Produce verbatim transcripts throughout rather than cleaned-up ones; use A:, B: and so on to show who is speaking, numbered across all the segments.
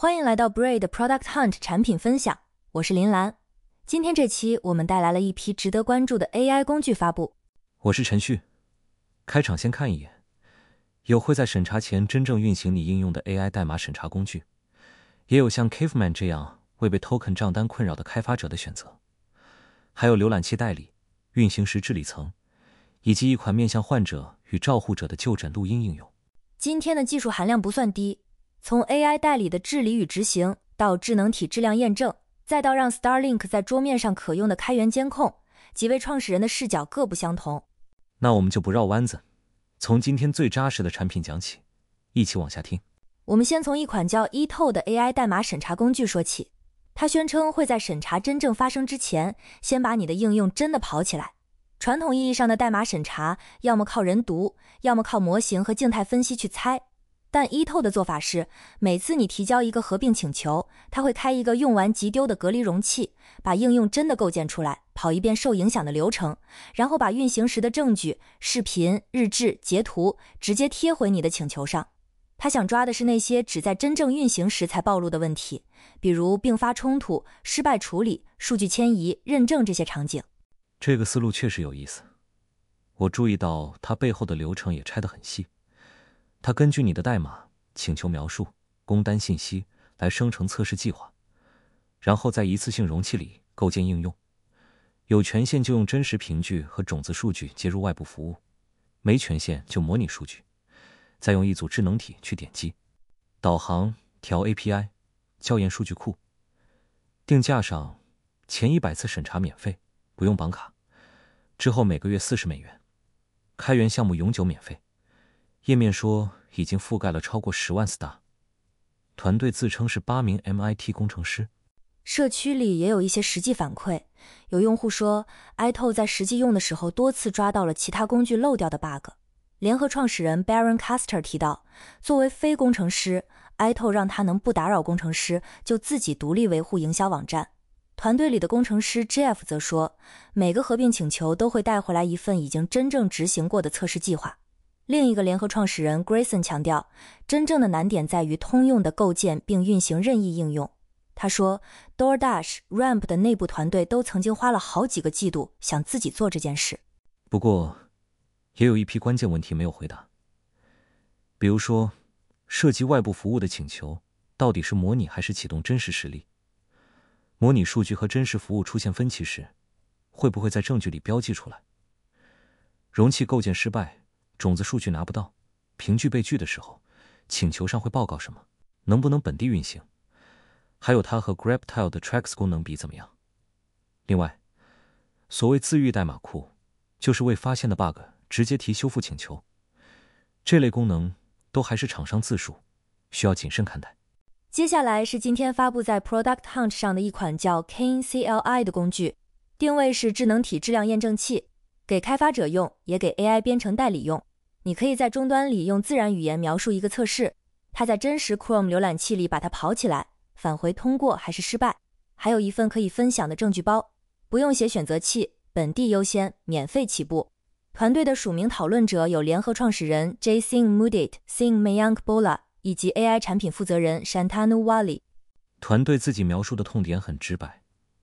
A: 欢迎来到 Braid Product Hunt 产品分享，我是林兰。今天这期我们带来了一批值得关注的 A I 工具发布。
B: 我是陈旭。开场先看一眼，有会在审查前真正运行你应用的 A I 代码审查工具，也有像 Caveman 这样未被 Token 账单困扰的开发者的选择，还有浏览器代理、运行时治理层，以及一款面向患者与照护者的就诊录音应用。
A: 今天的技术含量不算低，从 A I 代理的治理与执行，到智能体质量验证，再到让 Starlink 在桌面上可用的开源监控，几位创始人的视角各不相同。
B: 那我们就不绕弯子，从今天最扎实的产品讲起，一起往下听。
A: 我们先从一款叫 E T O 的 A I 代码审查工具说起。它宣称会在审查真正发生之前，先把你的应用真的跑起来。传统意义上的代码审查，要么靠人读，要么靠模型和静态分析去猜。但 E T O 的做法是，每次你提交一个合并请求，它会开一个用完即丢的隔离容器，把应用真的构建出来，跑一遍受影响的流程，然后把运行时的证据、视频、日志、截图直接贴回你的请求上。他想抓的是那些只在真正运行时才暴露的问题，比如并发冲突、失败处理、数据迁移、认证这些场景。
B: 这个思路确实有意思，我注意到它背后的流程也拆得很细。它根据你的代码、请求描述、工单信息来生成测试计划，然后在一次性容器里构建应用。有权限就用真实凭据和种子数据接入外部服务，没权限就模拟数据，再用一组智能体去点击、导航、调 A P I、校验数据库。定价上，前一百次审查免费，不用绑卡，之后每个月四十美元，开源项目永久免费。页面说已经覆盖了超过十万 star， 团队自称是八名 M I T 工程师。
A: 社区里也有一些实际反馈，有用户说 E T O 在实际用的时候多次抓到了其他工具漏掉的 bug。 联合创始人 Baron Castor 提到，作为非工程师， E T O 让他能不打扰工程师，就自己独立维护营销网站。团队里的工程师 Jeff 则说，每个合并请求都会带回来一份已经真正执行过的测试计划。另一个联合创始人 Grayson 强调，真正的难点在于通用的构建并运行任意应用。他说 DoorDash、Ramp 的内部团队都曾经花了好几个季度想自己做这件事。
B: 不过也有一批关键问题没有回答，比如说涉及外部服务的请求到底是模拟还是启动真实实例，模拟数据和真实服务出现分歧时，会不会在证据里标记出来，容器构建失败，种子数据拿不到，凭据被拒的时候，请求上会报告什么？能不能本地运行？还有它和 GrabTile 的 Tracks 功能比怎么样？另外，所谓自愈代码库，就是为发现的 bug 直接提修复请求，这类功能都还是厂商自述，需要谨慎看待。
A: 接下来是今天发布在 Product Hunt 上的一款叫 Kane C L I 的工具，定位是智能体质量验证器，给开发者用，也给 A I 编程代理用。你可以在终端里用自然语言描述一个测试，它在真实 Chrome 浏览器里把它跑起来，返回通过还是失败。还有一份可以分享的证据包，不用写选择器，本地优先，免费起步。团队的署名讨论者有联合创始人 Jason Mudit、Singh Mayank Bola 以及 A I 产品负责人 Shantanu Wali。
B: 团队自己描述的痛点很直白，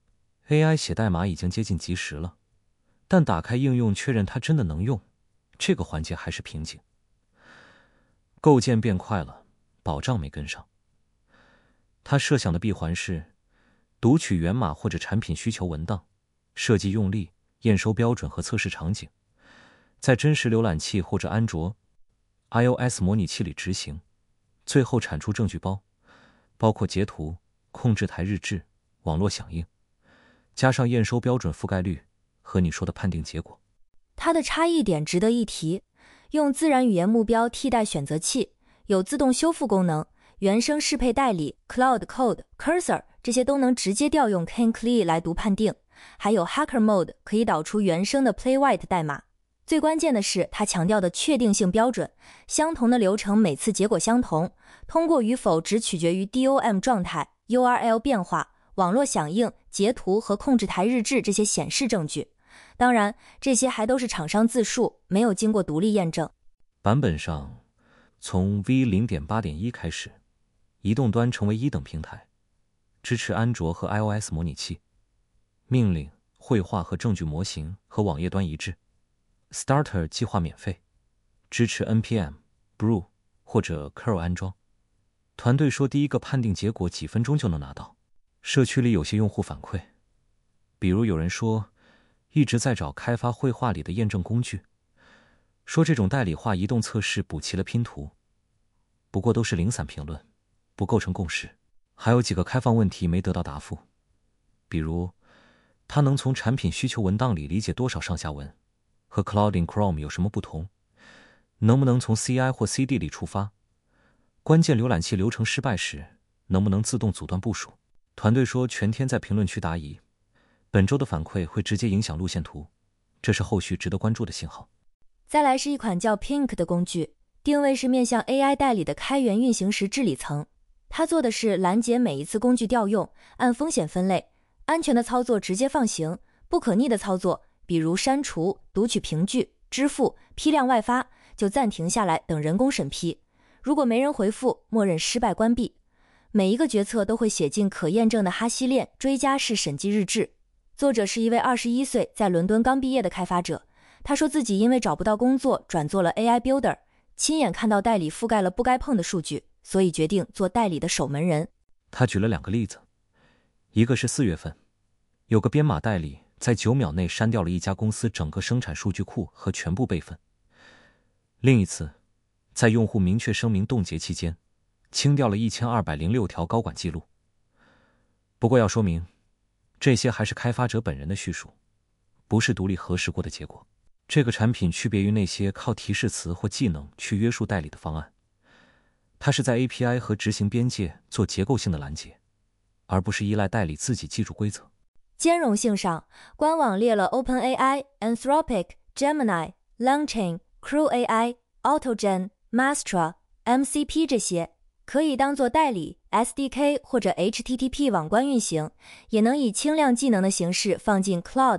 B: A I 写代码已经接近及时了，但打开应用确认它真的能用，这个环节还是瓶颈。构建变快了，保障没跟上。他设想的闭环是读取源码或者产品需求文档，设计用例、验收标准和测试场景，在真实浏览器或者安卓、iOS 模拟器里执行，最后产出证据包，包括截图、控制台日志、网络响应，加上验收标准覆盖率和你说的判定结果。
A: 它的差异点值得一提，用自然语言目标替代选择器，有自动修复功能，原生适配代理 Cloud Code、Cursor 这些都能直接调用 Kane C L I 来读判定，还有 Hacker Mode 可以导出原生的 Playwright 代码。最关键的是它强调的确定性标准，相同的流程每次结果相同，通过与否只取决于 D O M 状态、U R L 变化、网络响应、截图和控制台日志这些显示证据。当然，这些还都是厂商自述，没有经过独立验证。
B: 版本上，从 V 零点八点一 开始， 移动端成为一等平台，支持安卓和 iOS 模拟器，命令、绘画和证据模型和网页端一致。Starter 计划免费，支持 N P M、Brew 或者 curl 安装。团队说第一个判定结果几分钟就能拿到。社区里有些用户反馈，比如有人说一直在找开发绘画里的验证工具，说这种代理化移动测试补齐了拼图，不过都是零散评论，不构成共识。还有几个开放问题没得到答复，比如它能从产品需求文档里理解多少上下文，和 Cloud in Chrome 有什么不同，能不能从 C I 或 C D 里触发，关键浏览器流程失败时能不能自动阻断部署。团队说全天在评论区答疑，本周的反馈会直接影响路线图，这是后续值得关注的信号。
A: 再来是一款叫 Pink 的工具，定位是面向 A I 代理的开源运行时治理层。它做的是拦截每一次工具调用，按风险分类，安全的操作直接放行，不可逆的操作，比如删除、读取凭据、支付、批量外发，就暂停下来等人工审批。如果没人回复，默认失败关闭。每一个决策都会写进可验证的哈希链追加式审计日志。作者是一位二十一岁在伦敦刚毕业的开发者，他说自己因为找不到工作转做了 A I Builder， 亲眼看到代理覆盖了不该碰的数据，所以决定做代理的守门人。
B: 他举了两个例子，一个是四月份，有个编码代理在九秒内删掉了一家公司整个生产数据库和全部备份。另一次，在用户明确声明冻结期间，清掉了一千二百零六条高管记录。不过要说明，这些还是开发者本人的叙述，不是独立核实过的结果。这个产品区别于那些靠提示词或技能去约束代理的方案，它是在 A P I 和执行边界做结构性的拦截，而不是依赖代理自己记住规则。
A: 兼容性上，官网列了 OpenAI、Anthropic、Gemini、LangChain、CrewAI、AutoGen、Mastra、M C P 这些，可以当做代理 S D K 或者 H T T P 网关运行，也能以轻量技能的形式放进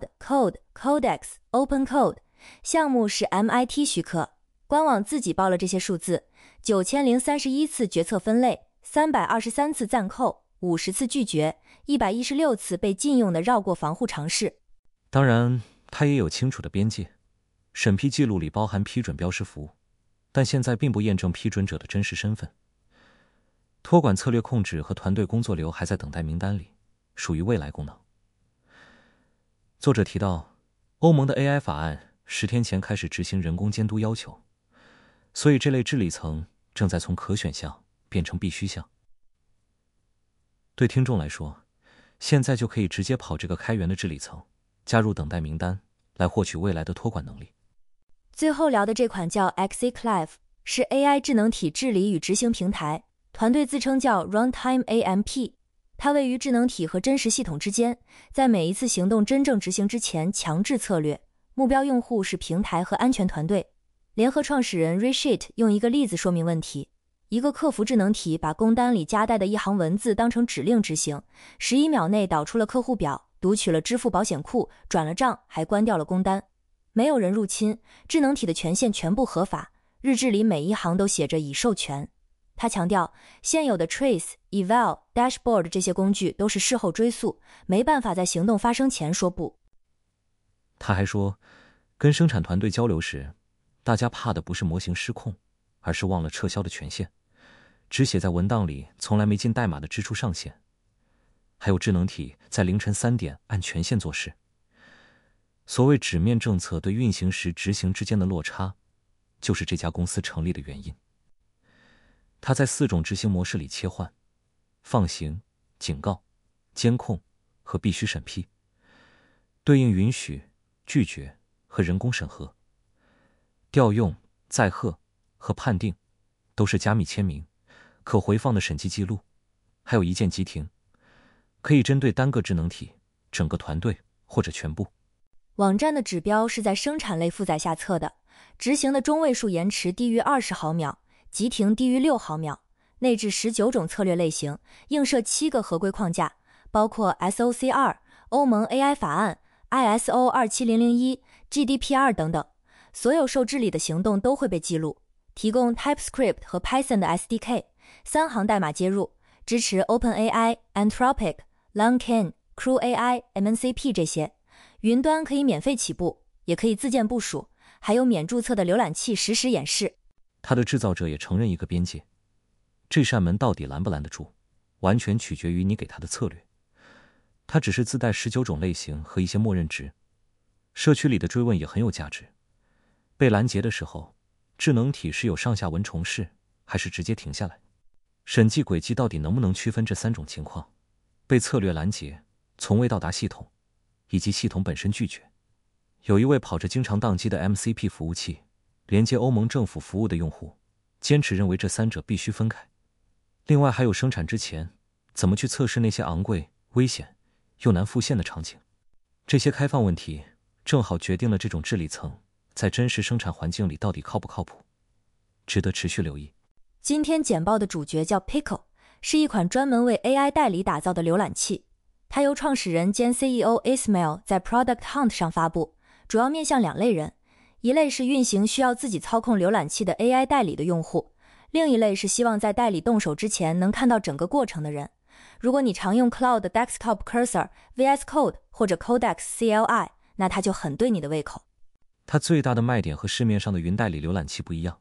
A: Cloud、Code、Codex、OpenCode。项目是 M I T 许可，官网自己报了这些数字：九千零三十一次决策分类，三百二十三次暂扣，五十次拒绝，一百一十六次被禁用的绕过防护尝试。
B: 当然，它也有清楚的边界，审批记录里包含批准标识符，但现在并不验证批准者的真实身份。托管策略控制和团队工作流还在等待名单里，属于未来功能。作者提到，欧盟的 A I 法案十天前开始执行人工监督要求，所以这类治理层正在从可选项变成必须项。对听众来说，现在就可以直接跑这个开源的治理层，加入等待名单，来获取未来的托管能力。
A: 最后聊的这款叫 Xclave， 是 A I 智能体治理与执行平台，团队自称叫 Runtime A M P。它位于智能体和真实系统之间，在每一次行动真正执行之前强制策略，目标用户是平台和安全团队。联合创始人 Rishit 用一个例子说明问题：一个客服智能体把工单里夹带的一行文字当成指令执行，十一秒内导出了客户表，读取了支付保险库，转了账，还关掉了工单。没有人入侵，智能体的权限全部合法，日志里每一行都写着已授权。他强调，现有的 Trace、Eval、Dashboard 这些工具都是事后追溯，没办法在行动发生前说不。
B: 他还说，跟生产团队交流时，大家怕的不是模型失控，而是忘了撤销的权限，只写在文档里从来没进代码的支出上限。还有智能体在凌晨三点按权限做事。所谓纸面政策对运行时执行之间的落差，就是这家公司成立的原因。它在四种执行模式里切换：放行、警告、监控和必须审批，对应允许、拒绝和人工审核。调用、载荷和判定都是加密签名，可回放的审计记录，还有一键急停，可以针对单个智能体、整个团队或者全部。
A: 网站的指标是在生产类负载下测的，执行的中位数延迟低于二十毫秒，急停低于六毫秒，内置十九种策略类型，映射七个合规框架，包括 S O C 二、欧盟 A I 法案、I S O 二七零零一、G D P R 等等。所有受治理的行动都会被记录，提供 TypeScript 和 Python 的 S D K， 三行代码接入， 支持 OpenAI、Anthropic、LangChain、CrewAI、M C P 这些。云端可以免费起步，也可以自建部署，还有免注册的浏览器实时演示。
B: 它的制造者也承认一个边界，这扇门到底拦不拦得住，完全取决于你给它的策略。它只是自带十九种类型和一些默认值，社区里的追问也很有价值。被拦截的时候，智能体是有上下文重试，还是直接停下来？审计轨迹到底能不能区分这三种情况？被策略拦截、从未到达系统，以及系统本身拒绝。有一位跑着经常宕机的 M C P 服务器，连接欧盟政府服务的用户，坚持认为这三者必须分开。另外还有生产之前怎么去测试那些昂贵、危险又难复现的场景。这些开放问题正好决定了这种治理层在真实生产环境里到底靠不靠谱，值得持续留意。
A: 今天简报的主角叫 Pickle， 是一款专门为 A I 代理打造的浏览器。它由创始人兼 C E O Ismail 在 Product Hunt 上发布，主要面向两类人，一类是运行需要自己操控浏览器的 A I 代理的用户，另一类是希望在代理动手之前能看到整个过程的人。如果你常用 Cloud Desktop Cursor、V S Code 或者 Codex C L I， 那它就很对你的胃口。
B: 它最大的卖点和市面上的云代理浏览器不一样，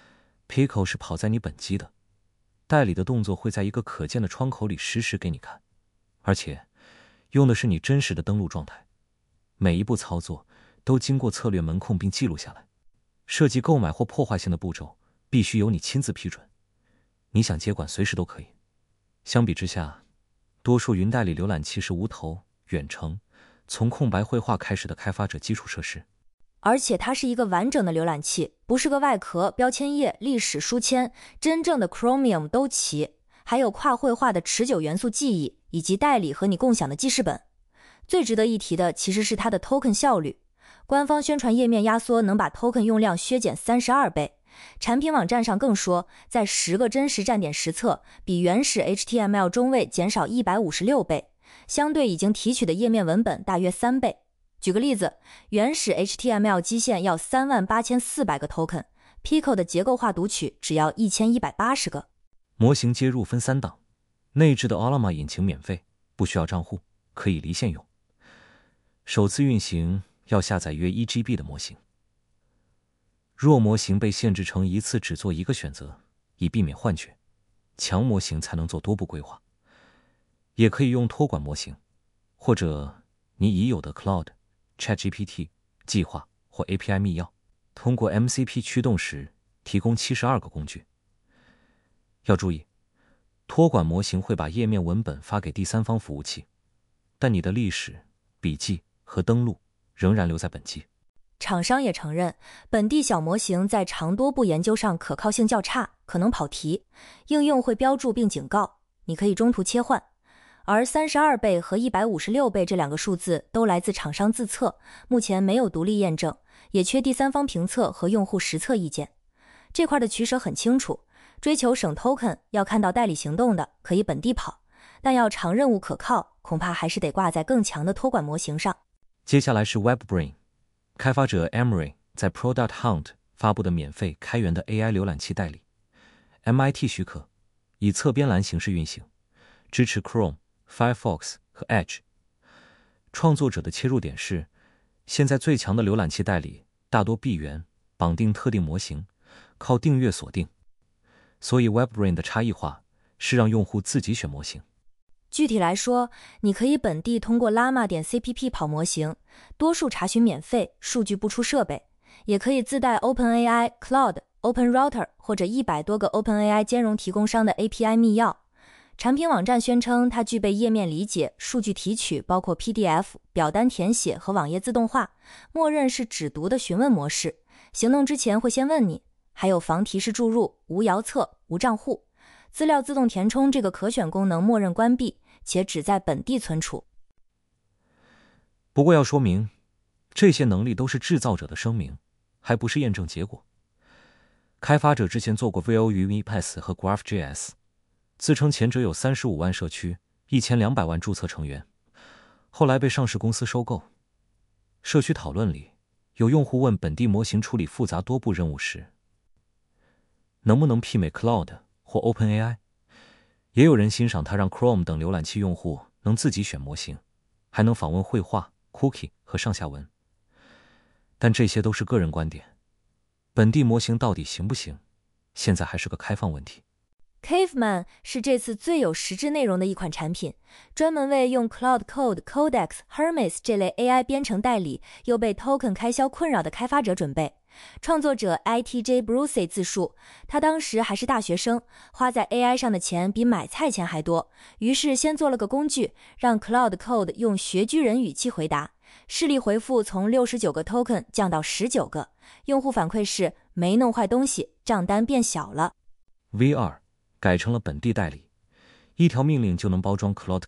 B: Pickle 是跑在你本机的，代理的动作会在一个可见的窗口里实时给你看，而且用的是你真实的登录状态，每一步操作都经过策略门控并记录下来。涉及购买或破坏性的步骤必须由你亲自批准，你想接管随时都可以。相比之下，多数云代理浏览器是无头、远程、从空白绘画开始的开发者基础设施。
A: 而且它是一个完整的浏览器，不是个外壳、标签页、历史书签，真正的 Chromium 都齐，还有跨绘画的持久元素记忆，以及代理和你共享的记事本。最值得一提的其实是它的 token 效率，官方宣传页面压缩能把 token 用量削减三十二倍，产品网站上更说，在十个真实站点实测，比原始 H T M L 中位减少一百五十六倍，相对已经提取的页面文本大约三倍。举个例子，原始 H T M L 基线要三万八千四百个 token， Pickle 的结构化读取只要一千一百八十个。
B: 模型接入分三档，内置的 Ollama 引擎免费，不需要账户，可以离线用。首次运行要下载约 一 G B 的模型。弱模型被限制成一次只做一个选择，以避免幻觉，强模型才能做多步规划。也可以用托管模型，或者你已有的 Cloud、ChatGPT 计划或 A P I 密钥，通过 M C P 驱动时提供七十二个工具。要注意，托管模型会把页面文本发给第三方服务器，但你的历史、笔记和登录仍然留在本机。
A: 厂商也承认，本地小模型在长多步研究上可靠性较差，可能跑题，应用会标注并警告，你可以中途切换。而三十二倍和一百五十六倍这两个数字都来自厂商自测，目前没有独立验证，也缺第三方评测和用户实测意见。这块的取舍很清楚，追求省 token 要看到代理行动的可以本地跑，但要长任务可靠，恐怕还是得挂在更强的托管模型上。
B: 接下来是 WebBrain， 开发者 Emery 在 Product Hunt 发布的免费开源的 A I 浏览器代理， M I T 许可，以侧边栏形式运行，支持 Chrome、Firefox 和 Edge。 创作者的切入点是，现在最强的浏览器代理大多闭源，绑定特定模型，靠订阅锁定，所以 WebBrain 的差异化是让用户自己选模型。
A: 具体来说，你可以本地通过 llama.cpp 跑模型，多数查询免费，数据不出设备，也可以自带 OpenAI、Cloud、OpenRouter 或者一百多个 OpenAI 兼容提供商的 A P I 密钥。产品网站宣称它具备页面理解、数据提取，包括 P D F、表单填写和网页自动化，默认是只读的询问模式，行动之前会先问你，还有防提示注入、无遥测、无账户。资料自动填充这个可选功能默认关闭，且只在本地存储。
B: 不过要说明，这些能力都是制造者的声明，还不是验证结果。开发者之前做过 V O U E P A S 和 GraphJS， 自称前者有三十五万社区、一千两百万注册成员，后来被上市公司收购。社区讨论里，有用户问本地模型处理复杂多步任务时，能不能媲美 Cloud 或 OpenAI？ 也有人欣赏它让 Chrome 等浏览器用户能自己选模型，还能访问绘画、cookie 和上下文。但这些都是个人观点，本地模型到底行不行，现在还是个开放问题。
A: Caveman 是这次最有实质内容的一款产品，专门为用 Cloud Code、Codex、Hermes 这类 A I 编程代理又被 token 开销困扰的开发者准备。创作者 I T J Brucey 自述，他当时还是大学生，花在 A I 上的钱比买菜钱还多，于是先做了个工具，让 Cloud Code 用学居人语气回答，视力回复从六十九个 token 降到十九个，用户反馈是没弄坏东西，账单变小了。
B: V 二 改成了本地代理，一条命令就能包装 Cloud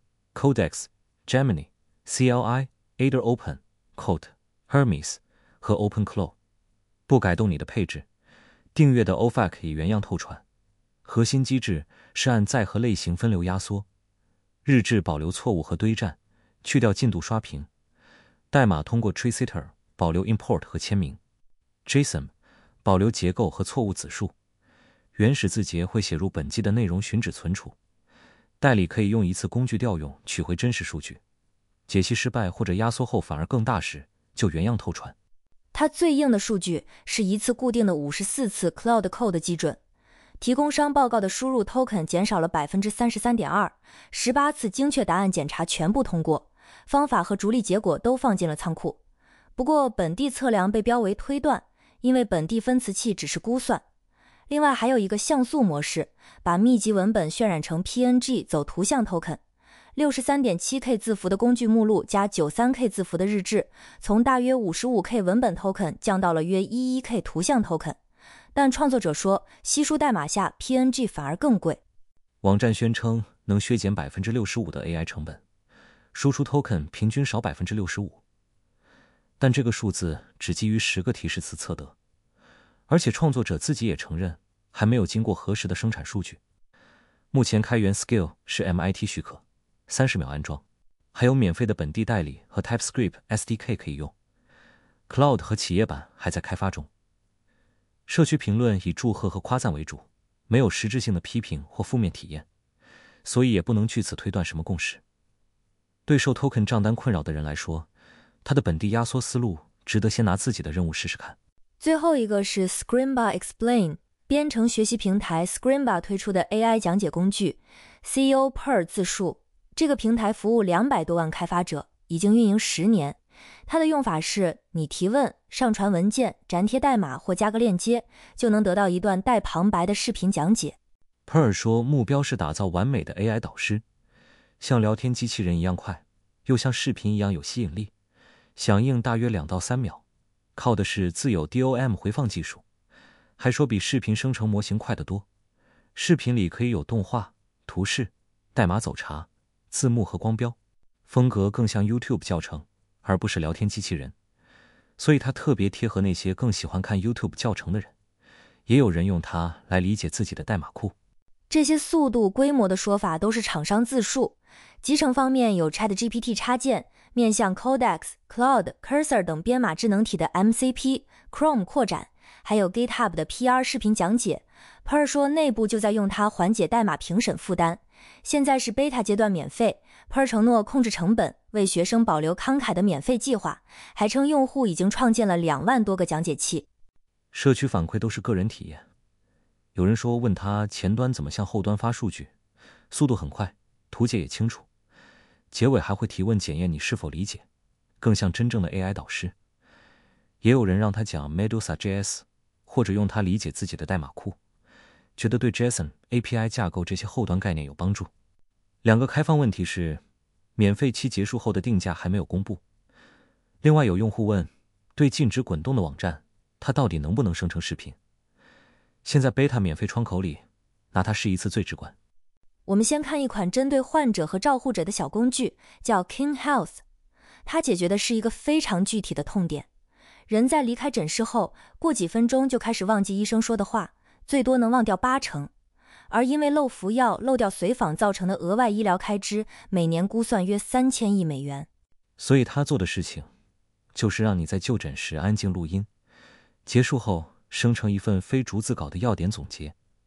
B: Code、Codex、Gemini、C L I、Ada Open、Code、Hermes 和 OpenClaw， 不改动你的配置。订阅的 O F A C 已原样透传，核心机制是按载荷类型分流压缩，日志保留错误和堆栈，去掉进度刷屏。代码通过 Tricitor 保留 import 和签名。JSON 保留结构和错误子数。原始字节会写入本机的内容寻址存储，代理可以用一次工具调用取回真实数据，解析失败或者压缩后反而更大时，就原样透传。
A: 它最硬的数据是一次固定的五十四次 Cloud Code 基准，提供商报告的输入 token 减少了 百分之三十三点二， 十八次精确答案检查全部通过，方法和逐利结果都放进了仓库。不过本地测量被标为推断，因为本地分词器只是估算。另外还有一个像素模式，把密集文本渲染成 P N G 走图像 token， 六十三点七 K 字符的工具目录加 九十三 K 字符的日志，从大约 五十五 K 文本 token 降到了约 十一 K 图像 token。 但创作者说稀疏代码下 P N G 反而更贵。
B: 网站宣称能削减 百分之六十五 的 A I 成本，输出 token 平均少 百分之六十五， 但这个数字只基于十个提示词测得，而且创作者自己也承认还没有经过核实的生产数据。目前开源 Skill 是 M I T 许可，三十秒安装，还有免费的本地代理和 TypeScript S D K 可以用。Cloud 和企业版还在开发中。社区评论以祝贺和夸赞为主，没有实质性的批评或负面体验，所以也不能据此推断什么共识。对受 token 账单困扰的人来说，他的本地压缩思路值得先拿自己的任务试试看。
A: 最后一个是 Scrimba Explain， 编程学习平台 Scrimba 推出的 A I 讲解工具。 C E O Per 自述，这个平台服务两百多万开发者，已经运营十年。它的用法是你提问、上传文件、粘贴代码或加个链接，就能得到一段带旁白的视频讲解。
B: Per 说目标是打造完美的 A I 导师，像聊天机器人一样快，又像视频一样有吸引力，响应大约两到三秒，靠的是自有 D O M 回放技术，还说比视频生成模型快得多。视频里可以有动画、图示、代码走查、字幕和光标，风格更像 YouTube 教程，而不是聊天机器人，所以它特别贴合那些更喜欢看 YouTube 教程的人。也有人用它来理解自己的代码库。
A: 这些速度、规模的说法都是厂商自述。集成方面有 ChatGPT 插件，面向 Codex、Cloud、Cursor 等编码智能体的 M C P、Chrome 扩展，还有 GitHub 的 P R 视频讲解。Per 说内部就在用它缓解代码评审负担，现在是 beta 阶段免费。Per 承诺控制成本，为学生保留慷慨的免费计划，还称用户已经创建了两万多个讲解器。
B: 社区反馈都是个人体验，有人说问他前端怎么向后端发数据，速度很快，图解也清楚，结尾还会提问检验你是否理解，更像真正的 A I 导师。也有人让他讲 Medusa.J S， 或者用它理解自己的代码库，觉得对 JSON、A P I 架构这些后端概念有帮助。两个开放问题是，免费期结束后的定价还没有公布。另外有用户问，对禁止滚动的网站，它到底能不能生成视频？现在 beta 免费窗口里，拿它试一次最直观。
A: 我们先看一款针对患者和照护者的小工具，叫 King Health。 它解决的是一个非常具体的痛点。人在离开诊室后，过几分钟就开始忘记医生说的话，最多能忘掉八成。而因为漏服药、漏掉随访造成的额外医疗开支，每年估算约三千亿美元。
B: 所以他做的事情，就是让你在就诊时安静录音，结束后生成一份非逐字稿的要点总结，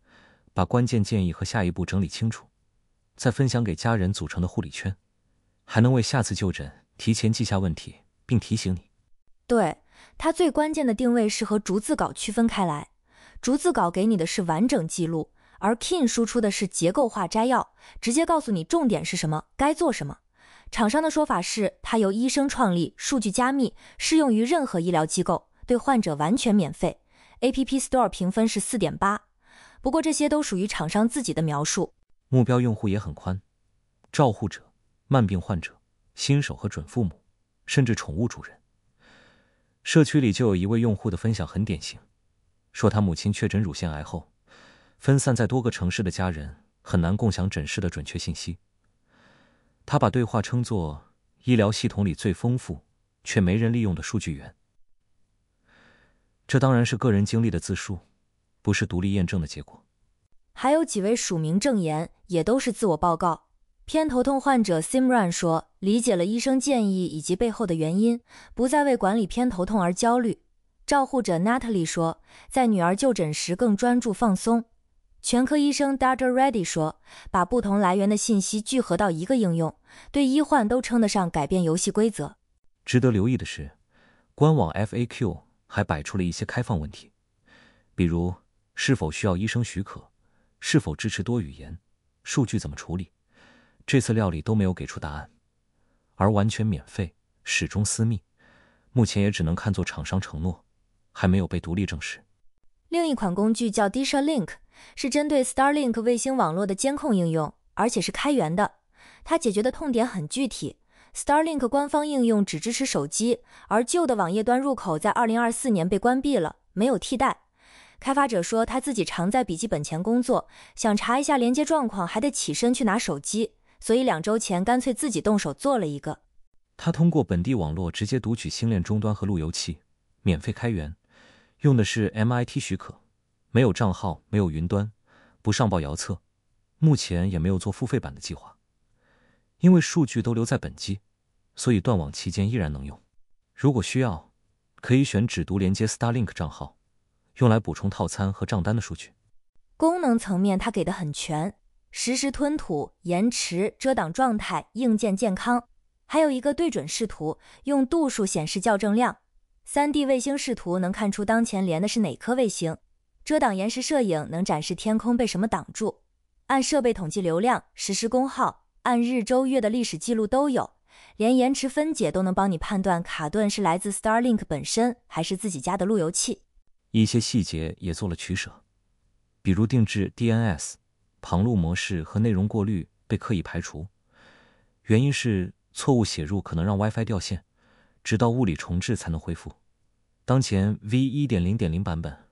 B: 把关键建议和下一步整理清楚，再分享给家人组成的护理圈，还能为下次就诊提前记下问题，并提醒你。
A: 对，它最关键的定位是和逐字稿区分开来。逐字稿给你的是完整记录，而 Kin 输出的是结构化摘要，直接告诉你重点是什么，该做什么。厂商的说法是，它由医生创立，数据加密，适用于任何医疗机构，对患者完全免费。App Store 评分是 四点八， 不过这些都属于厂商自己的描述。
B: 目标用户也很宽，照护者、慢病患者、新手和准父母，甚至宠物主人。社区里就有一位用户的分享很典型，说他母亲确诊乳腺癌后，分散在多个城市的家人很难共享诊室的准确信息。他把对话称作医疗系统里最丰富却没人利用的数据源。这当然是个人经历的自述，不是独立验证的结果。
A: 还有几位署名证言，也都是自我报告。偏头痛患者 Simran 说，理解了医生建议以及背后的原因，不再为管理偏头痛而焦虑。照护者 Natalie 说，在女儿就诊时更专注放松。全科医生 Doctor Reddy 说，把不同来源的信息聚合到一个应用，对医患都称得上改变游戏规则。
B: 值得留意的是，官网 F A Q 还摆出了一些开放问题，比如是否需要医生许可，是否支持多语言，数据怎么处理，这次料理都没有给出答案。而完全免费，始终私密，目前也只能看作厂商承诺，还没有被独立证实。
A: 另一款工具叫 Disha Link， 是针对 Starlink 卫星网络的监控应用，而且是开源的。它解决的痛点很具体， Starlink 官方应用只支持手机，而旧的网页端入口在二零二四年被关闭了，没有替代。开发者说他自己常在笔记本前工作，想查一下连接状况还得起身去拿手机，所以两周前干脆自己动手做了一个。
B: 他通过本地网络直接读取星链终端和路由器，免费开源，用的是 M I T 许可，没有账号，没有云端，不上报遥测，目前也没有做付费版的计划。因为数据都留在本机，所以断网期间依然能用。如果需要，可以选只读连接 Starlink 账号，用来补充套餐和账单的数据。
A: 功能层面它给的很全，实时吞吐、延迟、遮挡状态、硬件健康，还有一个对准视图，用度数显示校正量。三 D 卫星视图能看出当前连的是哪颗卫星，遮挡延时摄影能展示天空被什么挡住，按设备统计流量、实时功耗，按日周月的历史记录都有，连延迟分解都能帮你判断卡顿是来自 Starlink 本身还是自己家的路由器。
B: 一些细节也做了取舍，比如定制 D N S、旁录模式和内容过滤被刻意排除，原因是错误写入可能让 WiFi 掉线，直到物理重置才能恢复。当前 V 一点零点零 版本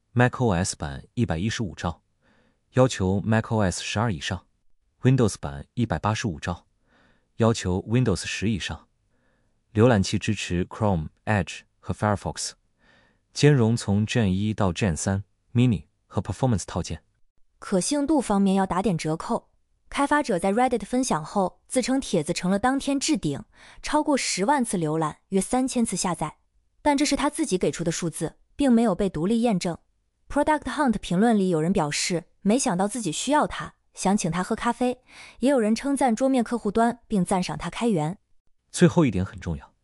B: macOS 版一百一十五兆，要求 macOS 十二以上， Windows 版一百八十五兆，要求 Windows 十以上。浏览器支持 Chrome、Edge 和 Firefox， 兼容从 Gen 一到 Gen 三 Mini 和 Performance 套件。
A: 可信度方面要打点折扣，开发者在 Reddit 分享后自称帖子成了当天置顶，超过十万次浏览，约三千次下载，但这是他自己给出的数字，并没有被独立验证。Product Hunt 评论里有人表示没想到自己需要它，想请他喝咖啡，也有人称赞桌面客户端并赞赏他开源。
B: 最后一点很重要，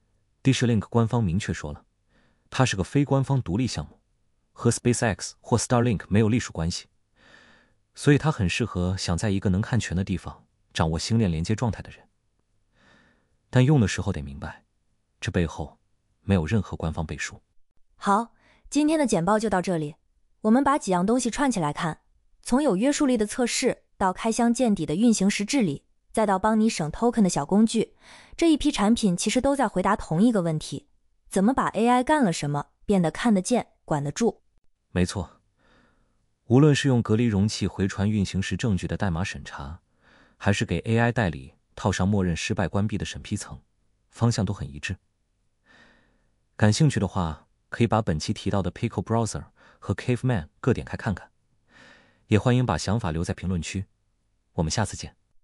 B: Disha Link 官方明确说了，它是个非官方独立项目，和 SpaceX 或 Starlink 没有隶属关系，所以它很适合想在一个能看全的地方掌握星链连接状态的人。但用的时候得明白，这背后没有任何官方背书。
A: 好，今天的简报就到这里，我们把几样东西串起来看，从有约束力的测试到开箱见底的运行时治理，再到帮你省 token 的小工具，这一批产品其实都在回答同一个问题：怎么把 A I 干了什么变得看得见、管得住。
B: 没错，无论是用隔离容器回传运行时证据的代码审查，还是给 A I 代理套上默认失败关闭的审批层，方向都很一致。感兴趣的话，可以把本期提到的 Pico Browser 和 Caveman 各点开看看，也欢迎把想法留在评论区。我们下次见。